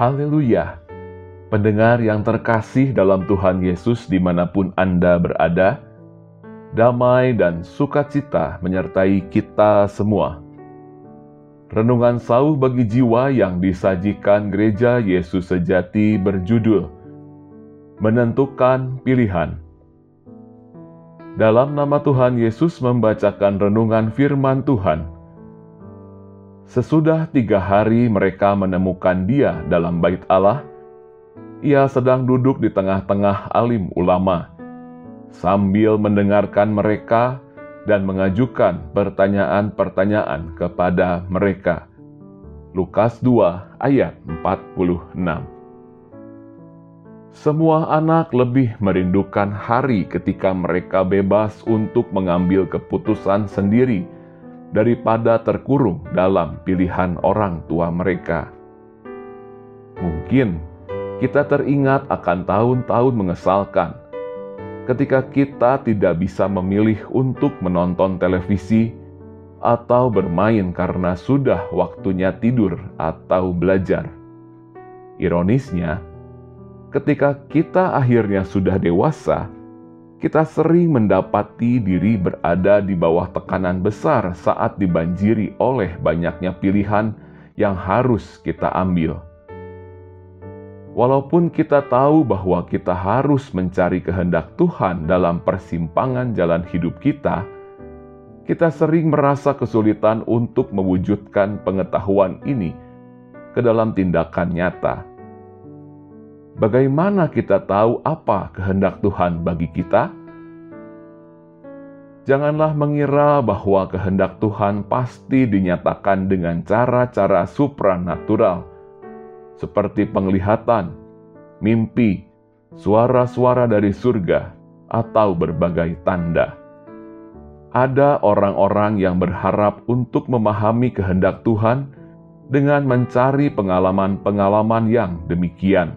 Haleluya! Pendengar yang terkasih dalam Tuhan Yesus dimanapun Anda berada, damai dan sukacita menyertai kita semua. Renungan sauh bagi jiwa yang disajikan Gereja Yesus Sejati berjudul Menentukan Pilihan. Dalam nama Tuhan Yesus membacakan renungan firman Tuhan. Sesudah 3 hari mereka menemukan Dia dalam bait Allah, Ia sedang duduk di tengah-tengah alim ulama, sambil mendengarkan mereka dan mengajukan pertanyaan-pertanyaan kepada mereka. Lukas 2 ayat 46. Semua anak lebih merindukan hari ketika mereka bebas untuk mengambil keputusan sendiri daripada terkurung dalam pilihan orang tua mereka. Mungkin kita teringat akan tahun-tahun mengesalkan ketika kita tidak bisa memilih untuk menonton televisi atau bermain karena sudah waktunya tidur atau belajar. Ironisnya, ketika kita akhirnya sudah dewasa, kita sering mendapati diri berada di bawah tekanan besar saat dibanjiri oleh banyaknya pilihan yang harus kita ambil. Walaupun kita tahu bahwa kita harus mencari kehendak Tuhan dalam persimpangan jalan hidup kita sering merasa kesulitan untuk mewujudkan pengetahuan ini ke dalam tindakan nyata. Bagaimana kita tahu apa kehendak Tuhan bagi kita? Janganlah mengira bahwa kehendak Tuhan pasti dinyatakan dengan cara-cara supranatural, seperti penglihatan, mimpi, suara-suara dari surga, atau berbagai tanda. Ada orang-orang yang berharap untuk memahami kehendak Tuhan dengan mencari pengalaman-pengalaman yang demikian.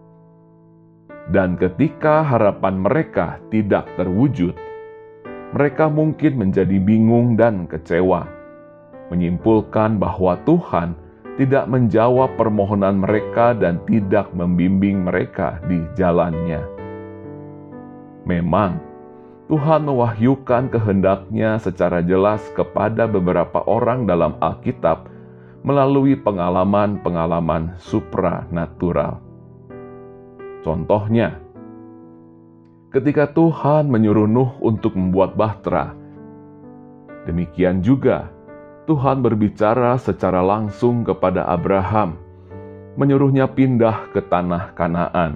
Dan ketika harapan mereka tidak terwujud, mereka mungkin menjadi bingung dan kecewa, menyimpulkan bahwa Tuhan tidak menjawab permohonan mereka dan tidak membimbing mereka di jalannya. Memang, Tuhan mewahyukan kehendak-Nya secara jelas kepada beberapa orang dalam Alkitab melalui pengalaman-pengalaman supranatural. Contohnya, ketika Tuhan menyuruh Nuh untuk membuat bahtera, demikian juga Tuhan berbicara secara langsung kepada Abraham, menyuruhnya pindah ke tanah Kanaan.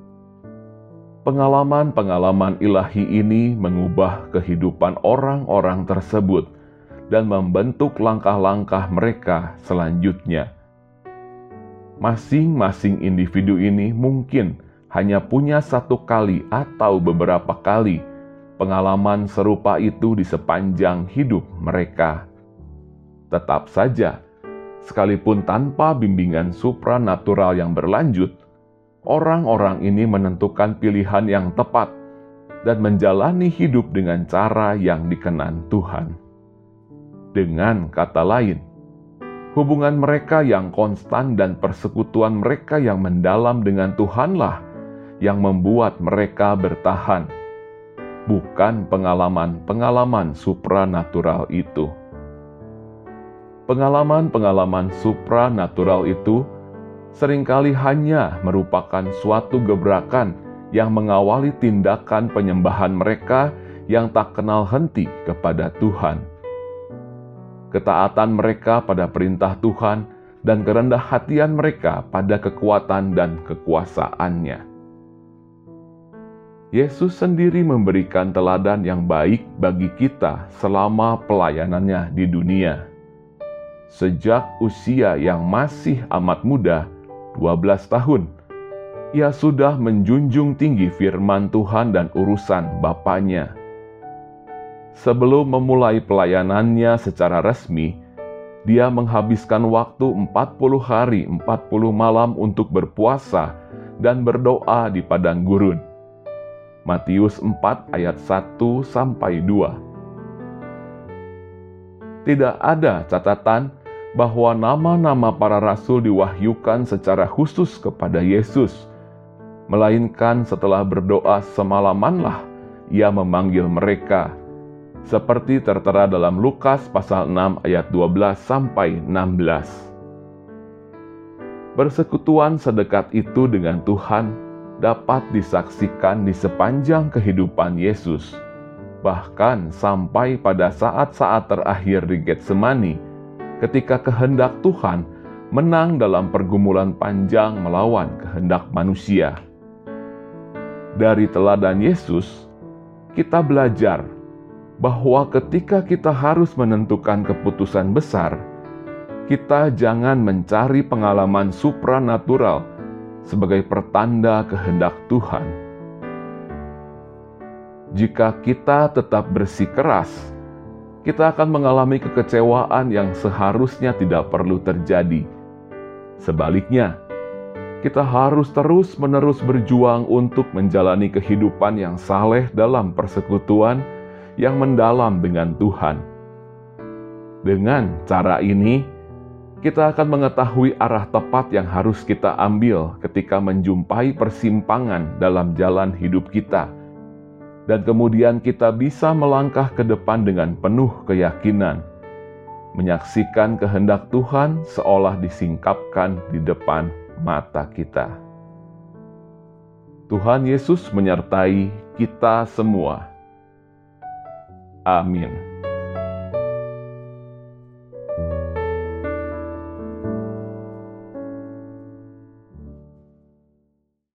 Pengalaman-pengalaman ilahi ini mengubah kehidupan orang-orang tersebut dan membentuk langkah-langkah mereka selanjutnya. Masing-masing individu ini mungkin hanya punya 1 kali atau beberapa kali pengalaman serupa itu di sepanjang hidup mereka. Tetap saja, sekalipun tanpa bimbingan supranatural yang berlanjut, orang-orang ini menentukan pilihan yang tepat dan menjalani hidup dengan cara yang dikenan Tuhan. Dengan kata lain, hubungan mereka yang konstan dan persekutuan mereka yang mendalam dengan Tuhanlah yang membuat mereka bertahan, bukan pengalaman-pengalaman supranatural itu. Pengalaman-pengalaman supranatural itu seringkali hanya merupakan suatu gebrakan yang mengawali tindakan penyembahan mereka yang tak kenal henti kepada Tuhan. Ketaatan mereka pada perintah Tuhan dan kerendah hatian mereka pada kekuatan dan kekuasaannya. Yesus sendiri memberikan teladan yang baik bagi kita selama pelayanannya di dunia. Sejak usia yang masih amat muda, 12 tahun, Ia sudah menjunjung tinggi firman Tuhan dan urusan Bapanya. Sebelum memulai pelayanannya secara resmi, Dia menghabiskan waktu 40 hari 40 malam untuk berpuasa dan berdoa di padang gurun. Matius 4 ayat 1-2. Tidak ada catatan bahwa nama-nama para rasul diwahyukan secara khusus kepada Yesus, melainkan setelah berdoa semalamanlah ia memanggil mereka, seperti tertera dalam Lukas pasal 6 ayat 12 sampai 16. Persekutuan sedekat itu dengan Tuhan dapat disaksikan di sepanjang kehidupan Yesus, bahkan sampai pada saat-saat terakhir di Getsemani, ketika kehendak Tuhan menang dalam pergumulan panjang melawan kehendak manusia. Dari teladan Yesus, kita belajar bahwa ketika kita harus menentukan keputusan besar, kita jangan mencari pengalaman supranatural sebagai pertanda kehendak Tuhan. Jika kita tetap bersikeras, kita akan mengalami kekecewaan yang seharusnya tidak perlu terjadi. Sebaliknya, kita harus terus-menerus berjuang untuk menjalani kehidupan yang saleh dalam persekutuan yang mendalam dengan Tuhan. Dengan cara ini, kita akan mengetahui arah tepat yang harus kita ambil ketika menjumpai persimpangan dalam jalan hidup kita. Dan kemudian kita bisa melangkah ke depan dengan penuh keyakinan, menyaksikan kehendak Tuhan seolah disingkapkan di depan mata kita. Tuhan Yesus menyertai kita semua. Amin.